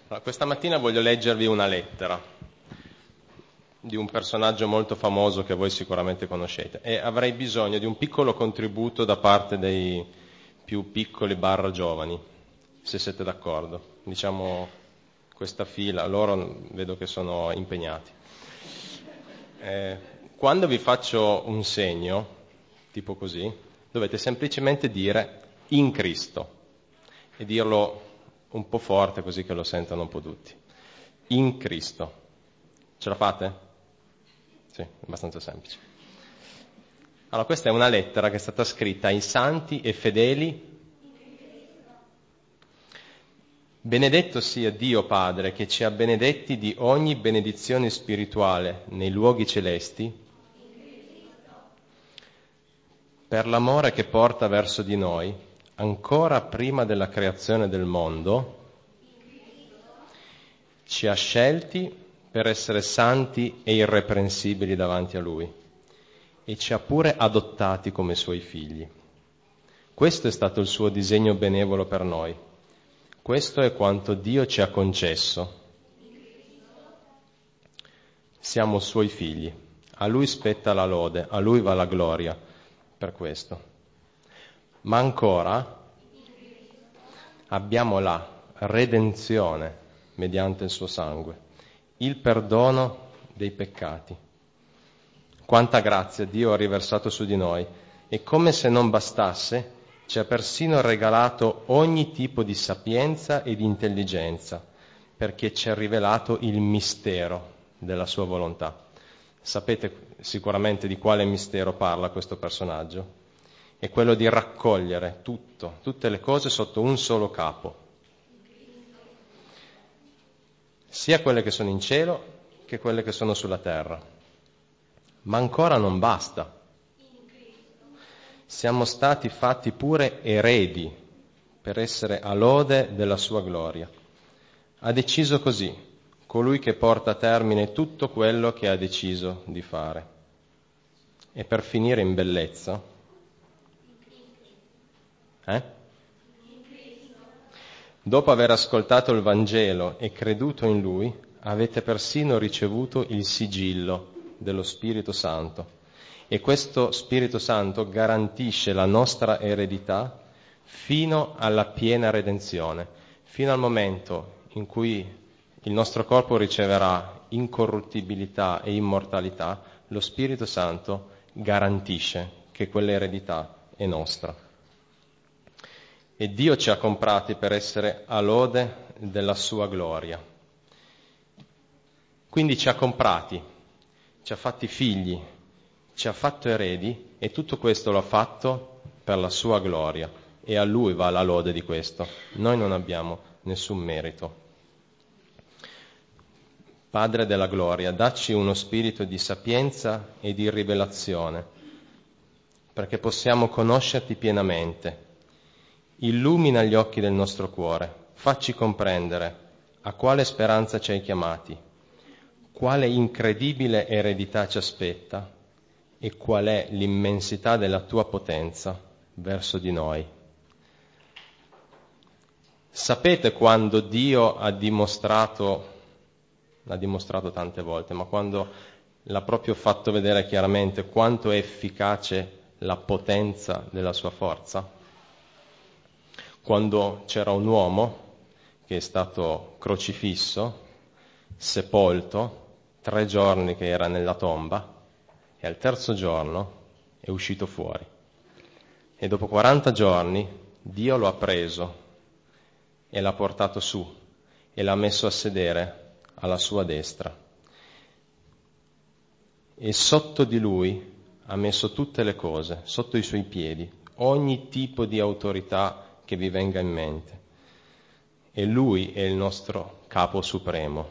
Allora, questa mattina voglio leggervi una lettera di un personaggio molto famoso che voi sicuramente conoscete e avrei bisogno di un piccolo contributo da parte dei più piccoli / giovani, se siete d'accordo. Diciamo questa fila, loro vedo che sono impegnati. Quando vi faccio un segno, tipo così, dovete semplicemente dire in Cristo e dirlo un po' forte così che lo sentano un po' tutti. In Cristo. Ce la fate? Sì, è abbastanza semplice. Allora, questa è una lettera che è stata scritta ai santi e fedeli. Benedetto sia Dio Padre, che ci ha benedetti di ogni benedizione spirituale nei luoghi celesti, per l'amore che porta verso di noi, ancora prima della creazione del mondo, ci ha scelti per essere santi e irreprensibili davanti a Lui e ci ha pure adottati come Suoi figli. Questo è stato il Suo disegno benevolo per noi. Questo è quanto Dio ci ha concesso. Siamo Suoi figli. A Lui spetta la lode, a Lui va la gloria per questo. Ma ancora abbiamo la redenzione mediante il suo sangue, il perdono dei peccati. Quanta grazia Dio ha riversato su di noi e come se non bastasse ci ha persino regalato ogni tipo di sapienza e di intelligenza perché ci ha rivelato il mistero della sua volontà. Sapete sicuramente di quale mistero parla questo personaggio? È quello di raccogliere tutte le cose sotto un solo capo, sia quelle che sono in cielo che quelle che sono sulla terra. Ma ancora non basta. Siamo stati fatti pure eredi per essere a lode della sua gloria. Ha deciso così colui che porta a termine tutto quello che ha deciso di fare. E per finire in bellezza, dopo aver ascoltato il Vangelo e creduto in Lui, avete persino ricevuto il sigillo dello Spirito Santo. E questo Spirito Santo garantisce la nostra eredità fino alla piena redenzione, fino al momento in cui il nostro corpo riceverà incorruttibilità e immortalità, lo Spirito Santo garantisce che quell'eredità è nostra. E Dio ci ha comprati per essere a lode della sua gloria. Quindi ci ha comprati, ci ha fatti figli, ci ha fatto eredi e tutto questo l'ha fatto per la sua gloria e a Lui va la lode di questo. Noi non abbiamo nessun merito. Padre della gloria, dacci uno spirito di sapienza e di rivelazione, perché possiamo conoscerti pienamente. Illumina gli occhi del nostro cuore, facci comprendere a quale speranza ci hai chiamati, quale incredibile eredità ci aspetta e qual è l'immensità della tua potenza verso di noi. Sapete quando Dio l'ha dimostrato tante volte, ma quando l'ha proprio fatto vedere chiaramente quanto è efficace la potenza della sua forza? Quando c'era un uomo che è stato crocifisso, sepolto, 3 giorni che era nella tomba, e al 3° giorno è uscito fuori. E dopo 40 giorni Dio lo ha preso e l'ha portato su e l'ha messo a sedere alla sua destra. E sotto di lui ha messo tutte le cose, sotto i suoi piedi, ogni tipo di autorità che vi venga in mente. E Lui è il nostro capo supremo.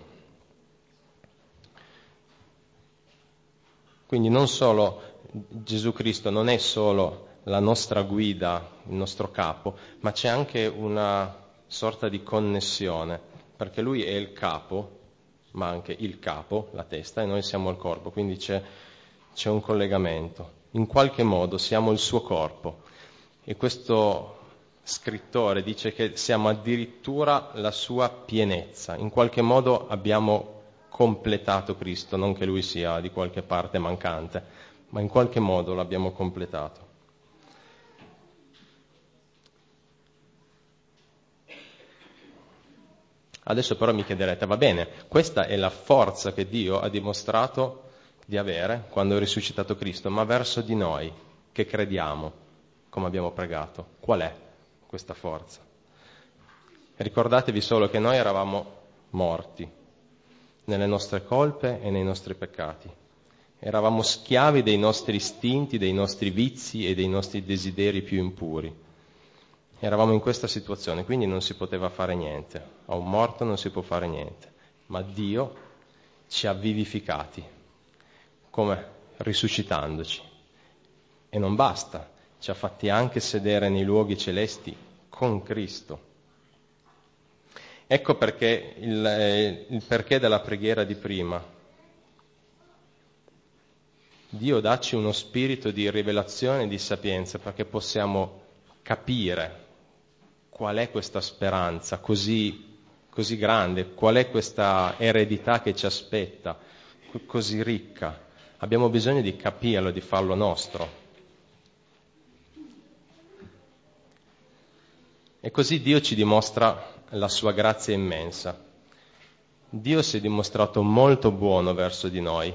Quindi non solo Gesù Cristo non è solo la nostra guida, il nostro capo, ma c'è anche una sorta di connessione, perché Lui è il capo, ma anche il capo, la testa, e noi siamo il corpo, quindi c'è un collegamento. In qualche modo siamo il suo corpo. E questo scrittore dice che siamo addirittura la sua pienezza. In qualche modo abbiamo completato Cristo, non che lui sia di qualche parte mancante, ma in qualche modo l'abbiamo completato. Adesso però mi chiederete, va bene, questa è la forza che Dio ha dimostrato di avere quando è risuscitato Cristo, ma verso di noi che crediamo, come abbiamo pregato, qual è questa forza? Ricordatevi solo che noi eravamo morti nelle nostre colpe e nei nostri peccati. Eravamo schiavi dei nostri istinti, dei nostri vizi e dei nostri desideri più impuri. Eravamo in questa situazione, quindi non si poteva fare niente. A un morto non si può fare niente. Ma Dio ci ha vivificati, come? Risuscitandoci. E non basta, ci ha fatti anche sedere nei luoghi celesti con Cristo. Ecco perché il perché della preghiera di prima. Dio dacci uno spirito di rivelazione e di sapienza perché possiamo capire qual è questa speranza così grande, qual è questa eredità che ci aspetta, così ricca. Abbiamo bisogno di capirlo, di farlo nostro. E così Dio ci dimostra la sua grazia immensa. Dio si è dimostrato molto buono verso di noi.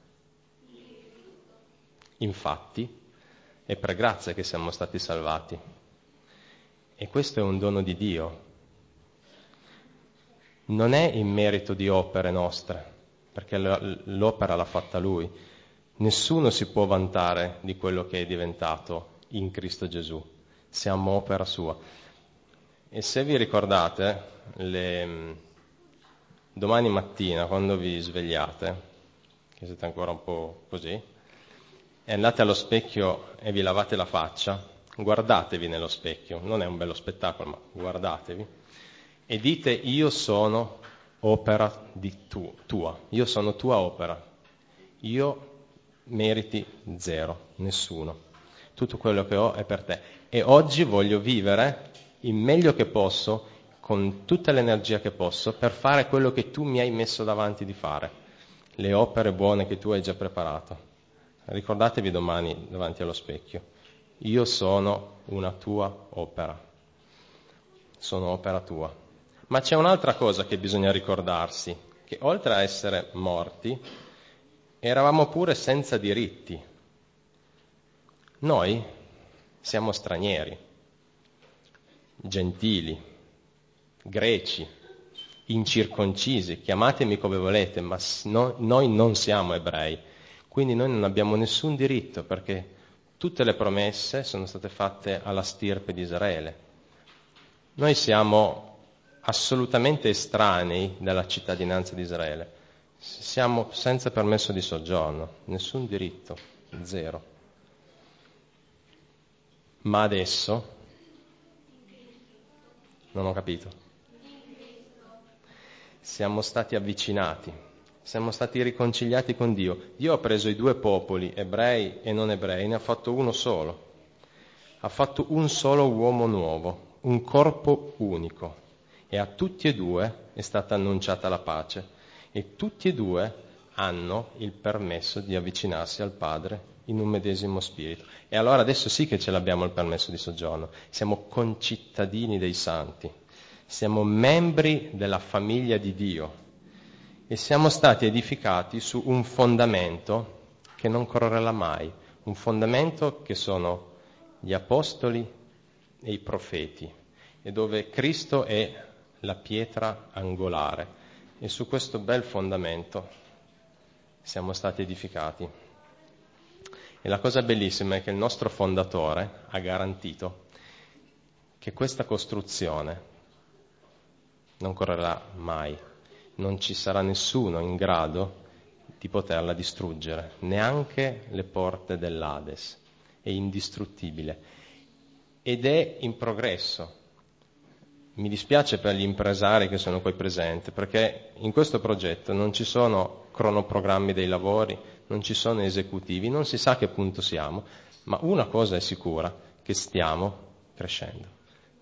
Infatti, è per grazia che siamo stati salvati. E questo è un dono di Dio. Non è in merito di opere nostre, perché l'opera l'ha fatta Lui. Nessuno si può vantare di quello che è diventato in Cristo Gesù. Siamo opera sua. E se vi ricordate, domani mattina, quando vi svegliate, che siete ancora un po' così, e andate allo specchio e vi lavate la faccia, guardatevi nello specchio, non è un bello spettacolo, ma guardatevi, e dite: io sono opera tua, io sono tua opera, io meriti zero, nessuno, tutto quello che ho è per te, e oggi voglio vivere il meglio che posso, con tutta l'energia che posso, per fare quello che tu mi hai messo davanti di fare, le opere buone che tu hai già preparato. Ricordatevi domani davanti allo specchio: io sono una tua opera, sono opera tua. Ma c'è un'altra cosa che bisogna ricordarsi, che oltre a essere morti, eravamo pure senza diritti. Noi siamo stranieri, gentili, greci, incirconcisi, chiamatemi come volete, ma noi non siamo ebrei, quindi noi non abbiamo nessun diritto, perché tutte le promesse sono state fatte alla stirpe di Israele. Noi siamo assolutamente estranei dalla cittadinanza di Israele, siamo senza permesso di soggiorno, nessun diritto, zero. Ma adesso, non ho capito, siamo stati avvicinati, siamo stati riconciliati con Dio. Dio ha preso i due popoli, ebrei e non ebrei, ne ha fatto uno solo. Ha fatto un solo uomo nuovo, un corpo unico, e a tutti e due è stata annunciata la pace, e tutti e due hanno il permesso di avvicinarsi al Padre in un medesimo spirito. E allora adesso sì che ce l'abbiamo il permesso di soggiorno, siamo concittadini dei santi, siamo membri della famiglia di Dio e siamo stati edificati su un fondamento che non crollerà mai, un fondamento che sono gli apostoli e i profeti, e dove Cristo è la pietra angolare, e su questo bel fondamento siamo stati edificati. E la cosa bellissima è che il nostro fondatore ha garantito che questa costruzione non correrà mai, non ci sarà nessuno in grado di poterla distruggere, neanche le porte dell'Ades, è indistruttibile ed è in progresso. Mi dispiace per gli impresari che sono qui presenti, perché in questo progetto non ci sono cronoprogrammi dei lavori, non ci sono esecutivi, non si sa a che punto siamo, ma una cosa è sicura, che stiamo crescendo.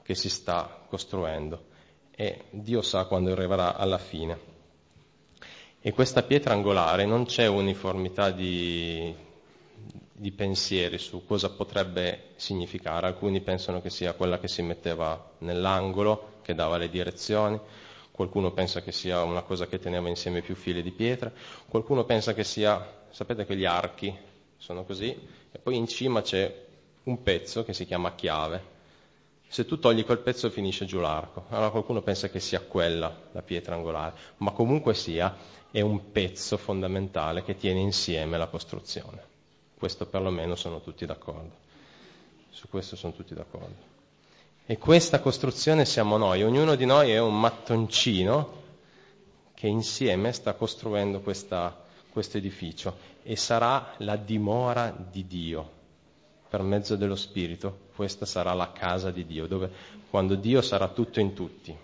che si sta costruendo e Dio sa quando arriverà alla fine. E questa pietra angolare non c'è uniformità di pensieri su cosa potrebbe significare. Alcuni pensano che sia quella che si metteva nell'angolo, che dava le direzioni, qualcuno pensa che sia una cosa che teneva insieme più fili di pietra, qualcuno pensa che sia, sapete che gli archi sono così, e poi in cima c'è un pezzo che si chiama chiave. Se tu togli quel pezzo finisce giù l'arco. Allora qualcuno pensa che sia quella la pietra angolare, ma comunque sia è un pezzo fondamentale che tiene insieme la costruzione. Questo perlomeno sono tutti d'accordo. Su questo sono tutti d'accordo. E questa costruzione siamo noi, ognuno di noi è un mattoncino che insieme sta costruendo questo edificio e sarà la dimora di Dio. Per mezzo dello Spirito, questa sarà la casa di Dio, dove quando Dio sarà tutto in tutti.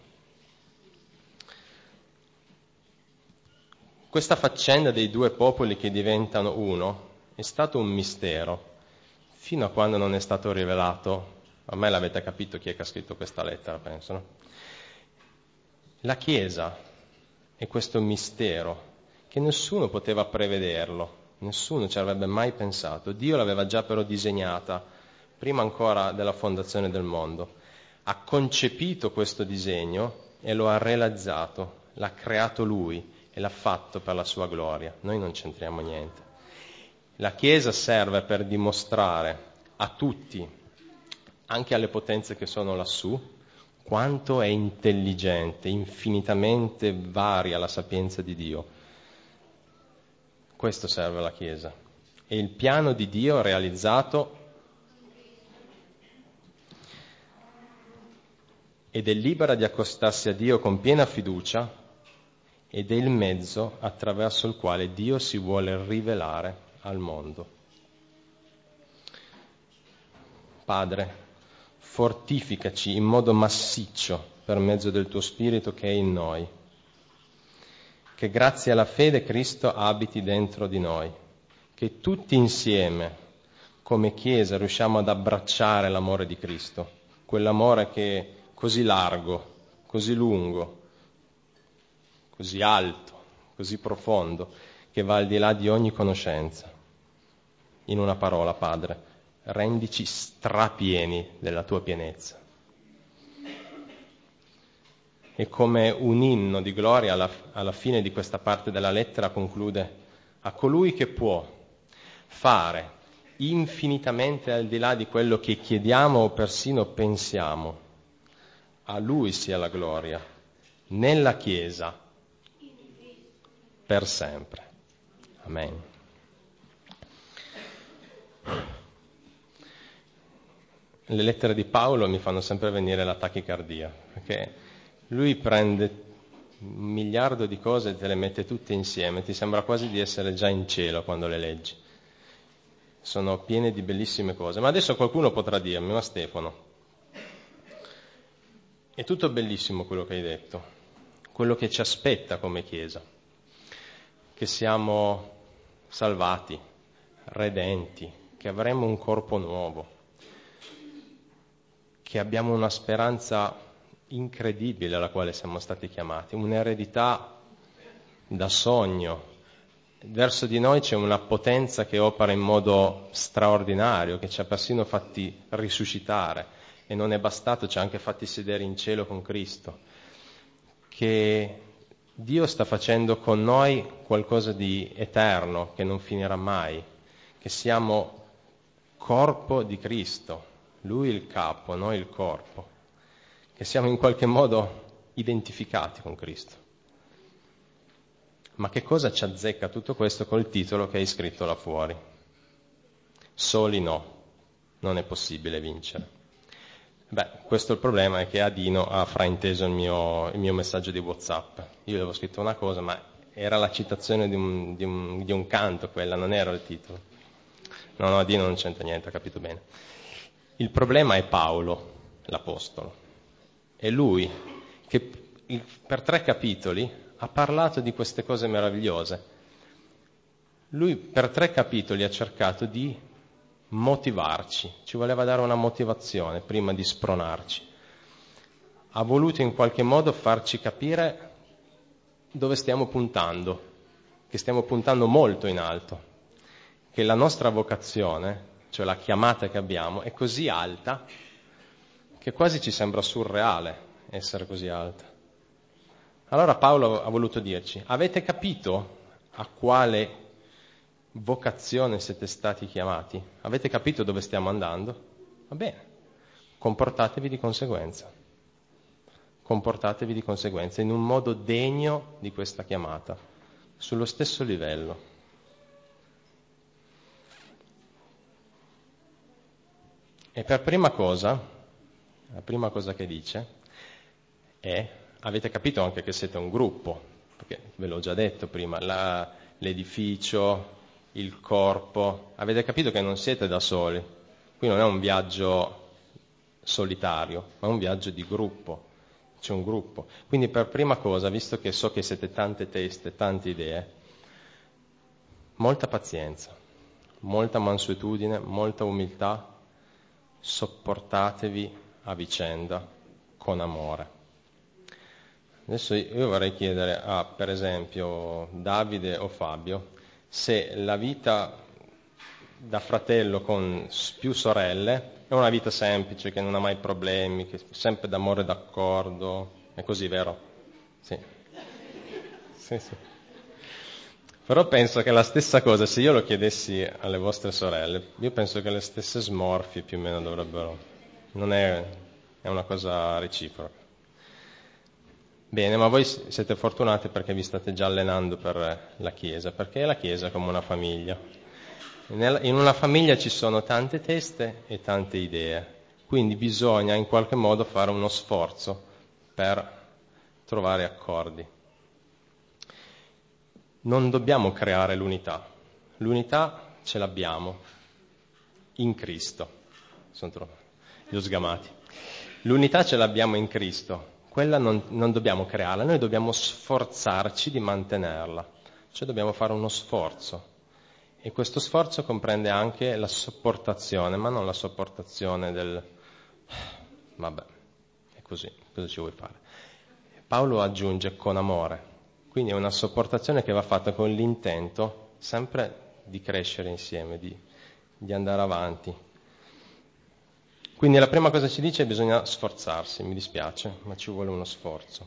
Questa faccenda dei due popoli che diventano uno è stato un mistero, fino a quando non è stato rivelato. Ormai l'avete capito chi è che ha scritto questa lettera, penso, no? La Chiesa è questo mistero che nessuno poteva prevederlo. Nessuno ci avrebbe mai pensato. Dio l'aveva già però disegnata, prima ancora della fondazione del mondo. Ha concepito questo disegno e lo ha realizzato, l'ha creato Lui e l'ha fatto per la sua gloria. Noi non c'entriamo niente. La Chiesa serve per dimostrare a tutti, anche alle potenze che sono lassù, quanto è intelligente, infinitamente varia la sapienza di Dio. Questo serve alla Chiesa. E il piano di Dio realizzato ed è libera di accostarsi a Dio con piena fiducia ed è il mezzo attraverso il quale Dio si vuole rivelare al mondo. Padre, fortificaci in modo massiccio per mezzo del tuo Spirito che è in noi, che grazie alla fede Cristo abiti dentro di noi, che tutti insieme, come Chiesa, riusciamo ad abbracciare l'amore di Cristo, quell'amore che è così largo, così lungo, così alto, così profondo, che va al di là di ogni conoscenza. In una parola, Padre, rendici strapieni della tua pienezza. E come un inno di gloria alla fine di questa parte della lettera conclude: a colui che può fare infinitamente al di là di quello che chiediamo o persino pensiamo, a lui sia la gloria nella Chiesa per sempre. Amen. Le lettere di Paolo mi fanno sempre venire la tachicardia, perché lui prende 1 miliardo di cose e te le mette tutte insieme, ti sembra quasi di essere già in cielo quando le leggi. Sono piene di bellissime cose. Ma adesso qualcuno potrà dirmi: ma Stefano, è tutto bellissimo quello che hai detto, quello che ci aspetta come Chiesa, che siamo salvati, redenti, che avremo un corpo nuovo, che abbiamo una speranza incredibile alla quale siamo stati chiamati, un'eredità da sogno. Verso di noi c'è una potenza che opera in modo straordinario, che ci ha persino fatti risuscitare e non è bastato, ci ha anche fatti sedere in cielo con Cristo, che Dio sta facendo con noi qualcosa di eterno, che non finirà mai, che siamo corpo di Cristo, Lui il capo, noi il corpo, che siamo in qualche modo identificati con Cristo. Ma che cosa ci azzecca tutto questo col titolo che hai scritto là fuori? Soli no, non è possibile vincere. Questo è il problema, è che Adino ha frainteso il mio messaggio di WhatsApp. Io avevo scritto una cosa, ma era la citazione di un canto quella, non era il titolo. No, Adino non c'entra niente, ha capito bene. Il problema è Paolo, l'Apostolo. È lui che per 3 capitoli ha parlato di queste cose meravigliose. Lui per 3 capitoli ha cercato di motivarci, ci voleva dare una motivazione prima di spronarci. ha voluto in qualche modo farci capire dove stiamo puntando, che stiamo puntando molto in alto, che la nostra vocazione, cioè la chiamata che abbiamo, è così alta che quasi ci sembra surreale essere così alta. Allora Paolo ha voluto dirci: avete capito a quale vocazione siete stati chiamati? Avete capito dove stiamo andando? Va bene, comportatevi di conseguenza. Comportatevi di conseguenza in un modo degno di questa chiamata, sullo stesso livello. E per prima cosa, la prima cosa che dice è: avete capito anche che siete un gruppo, perché ve l'ho già detto prima, l'edificio, il corpo, avete capito che non siete da soli, qui non è un viaggio solitario, ma è un viaggio di gruppo. C'è un gruppo. Quindi per prima cosa, visto che so che siete tante teste, tante idee, molta pazienza, molta mansuetudine, molta umiltà, sopportatevi a vicenda con amore. Adesso io vorrei chiedere a, per esempio, Davide o Fabio, se la vita da fratello con più sorelle è una vita semplice, che non ha mai problemi, che è sempre d'amore e d'accordo, è così, vero? Sì. Sì. Però penso che la stessa cosa, se io lo chiedessi alle vostre sorelle, io penso che le stesse smorfie più o meno dovrebbero, non è una cosa reciproca. Bene, ma voi siete fortunati perché vi state già allenando per la Chiesa, perché la Chiesa è come una famiglia. In una famiglia ci sono tante teste e tante idee, quindi bisogna in qualche modo fare uno sforzo per trovare accordi. Non dobbiamo creare l'unità ce l'abbiamo in Cristo. Li ho sgamati. L'unità ce l'abbiamo in Cristo, quella non dobbiamo crearla, noi dobbiamo sforzarci di mantenerla, cioè dobbiamo fare uno sforzo. E questo sforzo comprende anche la sopportazione, ma non la sopportazione del vabbè, è così, cosa ci vuoi fare? Paolo aggiunge con amore, quindi è una sopportazione che va fatta con l'intento sempre di crescere insieme, di andare avanti. Quindi la prima cosa ci dice è che bisogna sforzarsi, mi dispiace, ma ci vuole uno sforzo.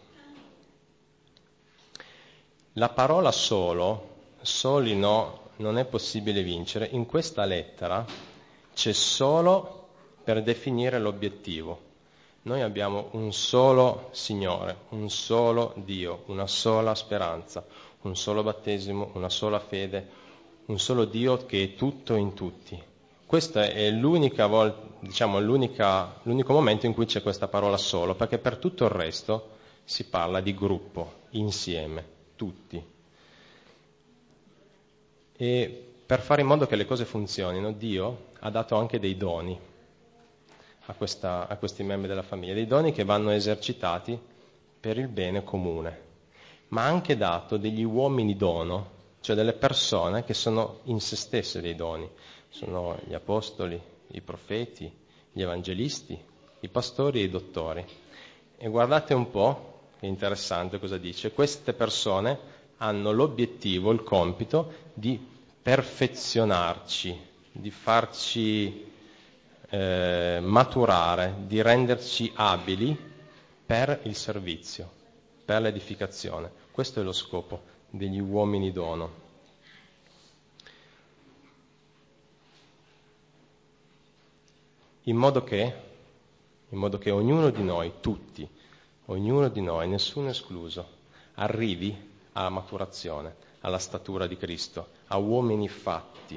La parola soli no, non è possibile vincere, in questa lettera c'è solo per definire l'obiettivo. Noi abbiamo un solo Signore, un solo Dio, una sola speranza, un solo battesimo, una sola fede, un solo Dio che è tutto in tutti. Questo è l'unica volta, diciamo, l'unico momento in cui c'è questa parola solo, perché per tutto il resto si parla di gruppo, insieme, tutti. E per fare in modo che le cose funzionino, Dio ha dato anche dei doni a questi membri della famiglia, dei doni che vanno esercitati per il bene comune, ma ha anche dato degli uomini dono, cioè delle persone che sono in se stesse dei doni. Sono gli apostoli, i profeti, gli evangelisti, i pastori e i dottori. E guardate un po', è interessante cosa dice, queste persone hanno l'obiettivo, il compito di perfezionarci, di farci maturare, di renderci abili per il servizio, per l'edificazione. Questo è lo scopo degli uomini dono. In modo che ognuno di noi, tutti, ognuno di noi, nessuno escluso, arrivi alla maturazione, alla statura di Cristo, a uomini fatti,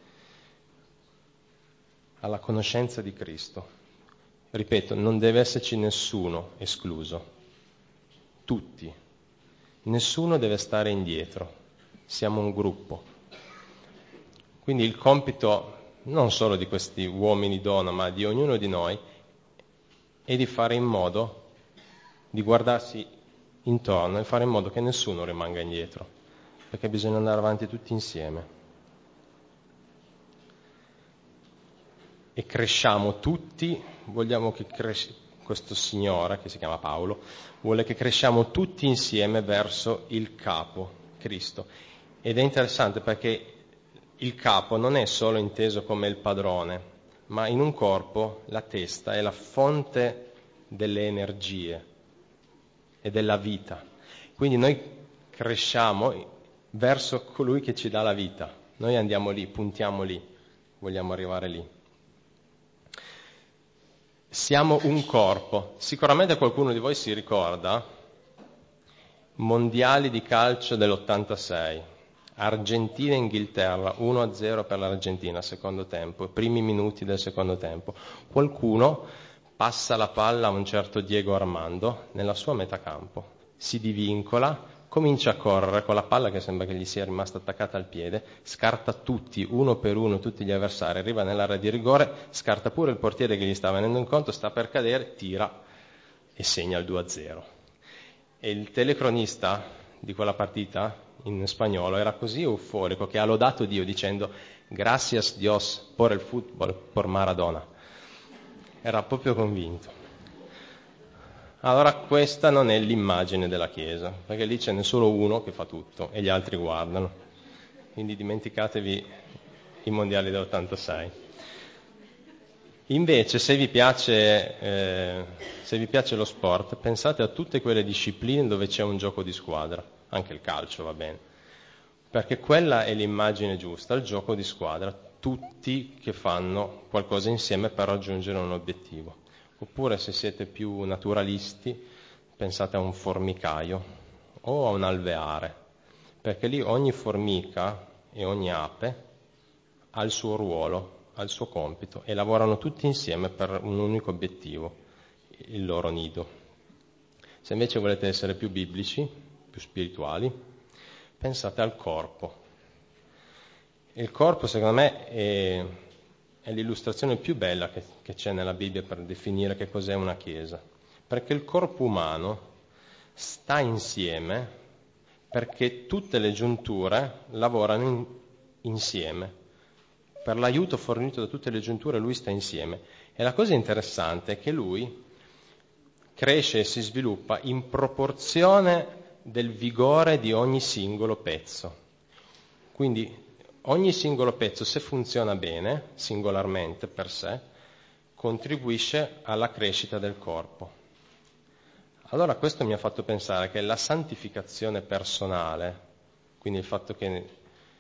alla conoscenza di Cristo. Ripeto, non deve esserci nessuno escluso, tutti. Nessuno deve stare indietro, siamo un gruppo. Quindi il compito non solo di questi uomini dono, ma di ognuno di noi, è di fare in modo di guardarsi intorno e fare in modo che nessuno rimanga indietro, perché bisogna andare avanti tutti insieme. E cresciamo tutti, vogliamo che questo Signore, che si chiama Paolo, vuole che cresciamo tutti insieme verso il capo, Cristo. Ed è interessante perché il capo non è solo inteso come il padrone, ma in un corpo la testa è la fonte delle energie e della vita. Quindi noi cresciamo verso colui che ci dà la vita. Noi andiamo lì, puntiamo lì, vogliamo arrivare lì. Siamo un corpo. Sicuramente qualcuno di voi si ricorda mondiali di calcio dell'86. Argentina e Inghilterra, 1-0 per l'Argentina, secondo tempo, primi minuti del secondo tempo. Qualcuno passa la palla a un certo Diego Armando nella sua metà campo, si divincola, comincia a correre con la palla che sembra che gli sia rimasta attaccata al piede, scarta tutti, uno per uno, tutti gli avversari, arriva nell'area di rigore, scarta pure il portiere che gli sta venendo incontro, sta per cadere, tira e segna il 2-0. E il telecronista di quella partita, in spagnolo, era così euforico che ha lodato Dio dicendo «Gracias Dios por el fútbol, por Maradona». Era proprio convinto. Allora questa non è l'immagine della Chiesa, perché lì ce n'è solo uno che fa tutto e gli altri guardano. Quindi dimenticatevi i mondiali dell'86. Invece, se vi piace lo sport, pensate a tutte quelle discipline dove c'è un gioco di squadra, anche il calcio va bene, perché quella è l'immagine giusta, il gioco di squadra, tutti che fanno qualcosa insieme per raggiungere un obiettivo. Oppure, se siete più naturalisti, pensate a un formicaio o a un alveare, perché lì ogni formica e ogni ape ha il suo ruolo, ha il suo compito e lavorano tutti insieme per un unico obiettivo, il loro nido. Se invece volete essere più biblici, più spirituali, pensate al corpo. Il corpo, secondo me, è l'illustrazione più bella che c'è nella Bibbia per definire che cos'è una chiesa, perché il corpo umano sta insieme perché tutte le giunture lavorano insieme. Per l'aiuto fornito da tutte le giunture lui sta insieme. E la cosa interessante è che lui cresce e si sviluppa in proporzione del vigore di ogni singolo pezzo. Quindi ogni singolo pezzo, se funziona bene, singolarmente, per sé, contribuisce alla crescita del corpo. Allora questo mi ha fatto pensare che la santificazione personale, quindi il fatto che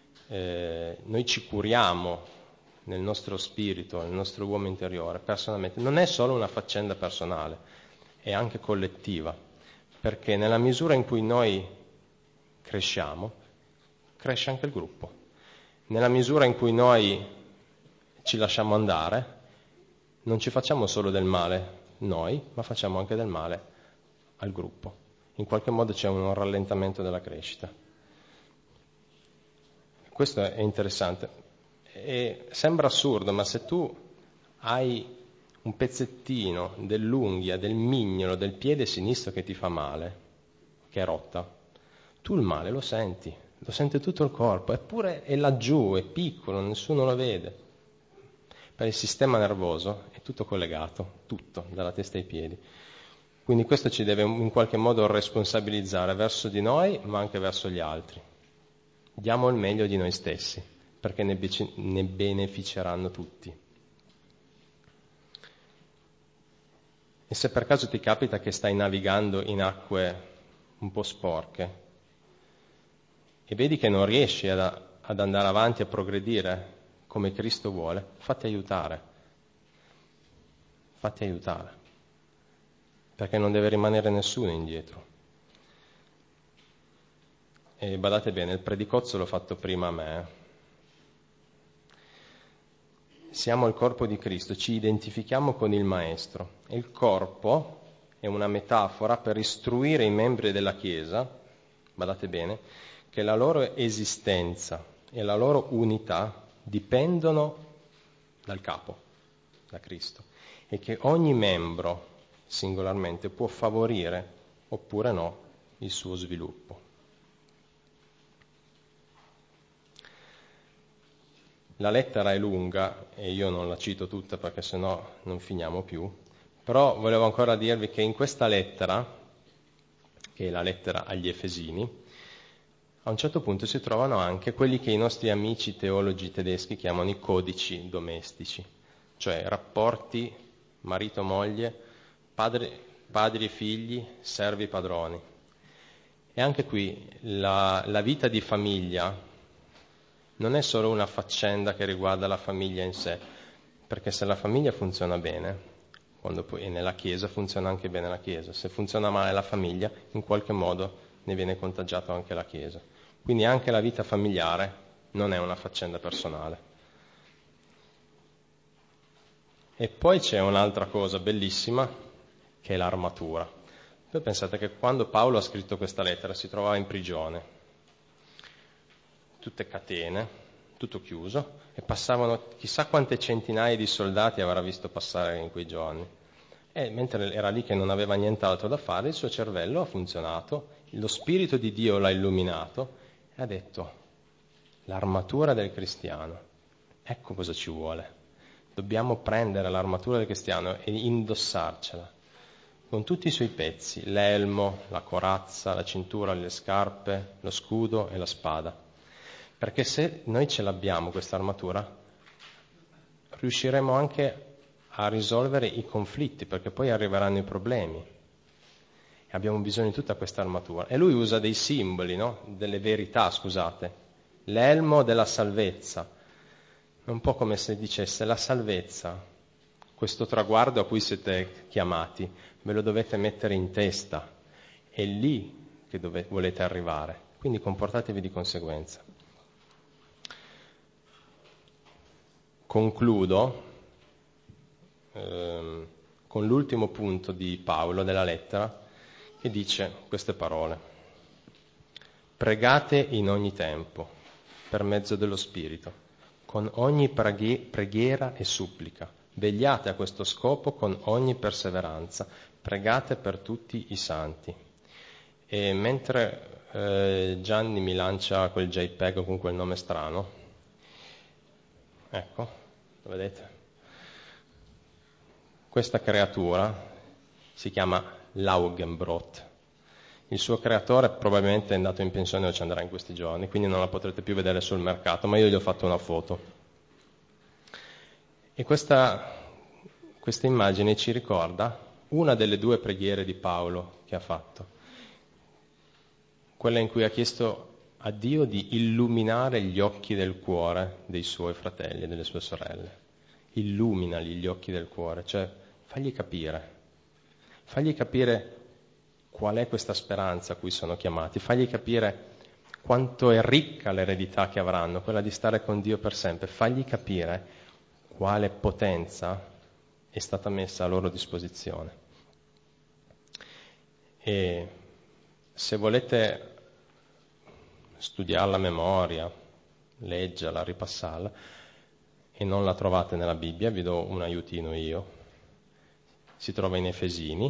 noi ci curiamo nel nostro spirito, nel nostro uomo interiore, personalmente, non è solo una faccenda personale, è anche collettiva, perché nella misura in cui noi cresciamo, cresce anche il gruppo. Nella misura in cui noi ci lasciamo andare, non ci facciamo solo del male noi, ma facciamo anche del male al gruppo. In qualche modo c'è un rallentamento della crescita. Questo è interessante. E sembra assurdo, ma se tu hai un pezzettino dell'unghia, del mignolo, del piede sinistro che ti fa male, che è rotta, tu il male lo sente tutto il corpo, eppure è laggiù, è piccolo, nessuno lo vede. Per il sistema nervoso è tutto collegato, tutto, dalla testa ai piedi. Quindi questo ci deve in qualche modo responsabilizzare verso di noi, ma anche verso gli altri. Diamo il meglio di noi stessi, perché ne beneficeranno tutti. E se per caso ti capita che stai navigando in acque un po' sporche e vedi che non riesci ad andare avanti, a progredire come Cristo vuole, fatti aiutare, perché non deve rimanere nessuno indietro. E badate bene, il predicozzo l'ho fatto prima a me. Siamo il corpo di Cristo, ci identifichiamo con il Maestro. E il corpo è una metafora per istruire i membri della Chiesa, badate bene, che la loro esistenza e la loro unità dipendono dal capo, da Cristo, e che ogni membro singolarmente può favorire oppure no il suo sviluppo. La lettera è lunga e io non la cito tutta perché sennò non finiamo più, Però volevo ancora dirvi che in questa lettera, che è la lettera agli Efesini, a un certo punto si trovano anche quelli che i nostri amici teologi tedeschi chiamano i codici domestici, cioè rapporti marito-moglie, padri e figli, servi padroni. E anche qui la vita di famiglia non è solo una faccenda che riguarda la famiglia in sé, perché se la famiglia funziona bene, quando poi nella Chiesa funziona anche bene la Chiesa, se funziona male la famiglia, in qualche modo ne viene contagiato anche la Chiesa. Quindi anche la vita familiare non è una faccenda personale. E poi c'è un'altra cosa bellissima, che è l'armatura. Voi pensate che quando Paolo ha scritto questa lettera si trovava in prigione, tutte catene, tutto chiuso, e passavano chissà quante centinaia di soldati avrà visto passare in quei giorni. E mentre era lì che non aveva nient'altro da fare, il suo cervello ha funzionato, lo Spirito di Dio l'ha illuminato e ha detto: l'armatura del cristiano, ecco cosa ci vuole. Dobbiamo prendere l'armatura del cristiano e indossarcela, con tutti i suoi pezzi, l'elmo, la corazza, la cintura, le scarpe, lo scudo e la spada. Perché se noi ce l'abbiamo questa armatura, riusciremo anche a risolvere i conflitti, perché poi arriveranno i problemi. Abbiamo bisogno di tutta questa armatura. E lui usa dei simboli, no? Delle verità, scusate. L'elmo della salvezza. È un po' come se dicesse: la salvezza, questo traguardo a cui siete chiamati, ve lo dovete mettere in testa. È lì che volete arrivare. Quindi comportatevi di conseguenza. Concludo con l'ultimo punto di Paolo della lettera, che dice queste parole: pregate in ogni tempo per mezzo dello Spirito, con ogni preghiera e supplica, vegliate a questo scopo con ogni perseveranza, pregate per tutti i santi. E mentre Gianni mi lancia quel JPEG con quel nome strano, ecco, lo vedete? Questa creatura si chiama Laugenbrot. Il suo creatore probabilmente è andato in pensione o ci andrà in questi giorni, quindi non la potrete più vedere sul mercato, ma io gli ho fatto una foto. E questa immagine ci ricorda una delle due preghiere di Paolo che ha fatto, quella in cui ha chiesto a Dio di illuminare gli occhi del cuore dei suoi fratelli e delle sue sorelle. Illuminali gli occhi del cuore, cioè fagli capire qual è questa speranza a cui sono chiamati, fagli capire quanto è ricca l'eredità che avranno, quella di stare con Dio per sempre, fagli capire quale potenza è stata messa a loro disposizione. E se volete studiarla a memoria, leggerla, ripassarla, e non la trovate nella Bibbia, vi do un aiutino io. Si trova in Efesini,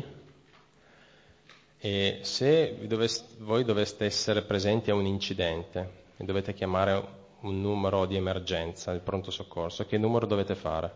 e se voi doveste essere presenti a un incidente e dovete chiamare un numero di emergenza, il pronto soccorso, che numero dovete fare?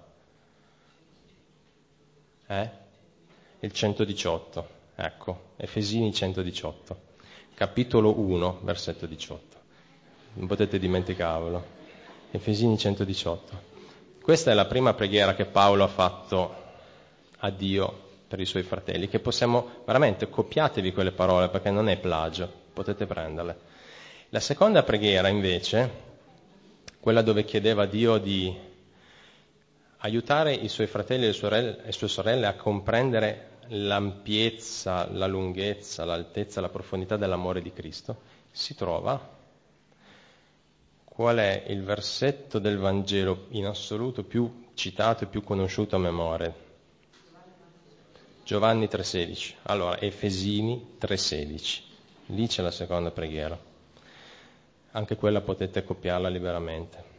Il 118, ecco, Efesini 118, capitolo 1, versetto 18. Non potete dimenticarvelo. Efesini 118. Questa è la prima preghiera che Paolo ha fatto a Dio per i suoi fratelli, che possiamo veramente, copiatevi quelle parole perché non è plagio, potete prenderle. La seconda preghiera invece, quella dove chiedeva a Dio di aiutare i suoi fratelli e le sue sorelle a comprendere l'ampiezza, la lunghezza, l'altezza, la profondità dell'amore di Cristo, si trova. Qual è il versetto del Vangelo in assoluto più citato e più conosciuto a memoria? Giovanni 3,16. Allora, Efesini 3,16. Lì c'è la seconda preghiera. Anche quella potete copiarla liberamente.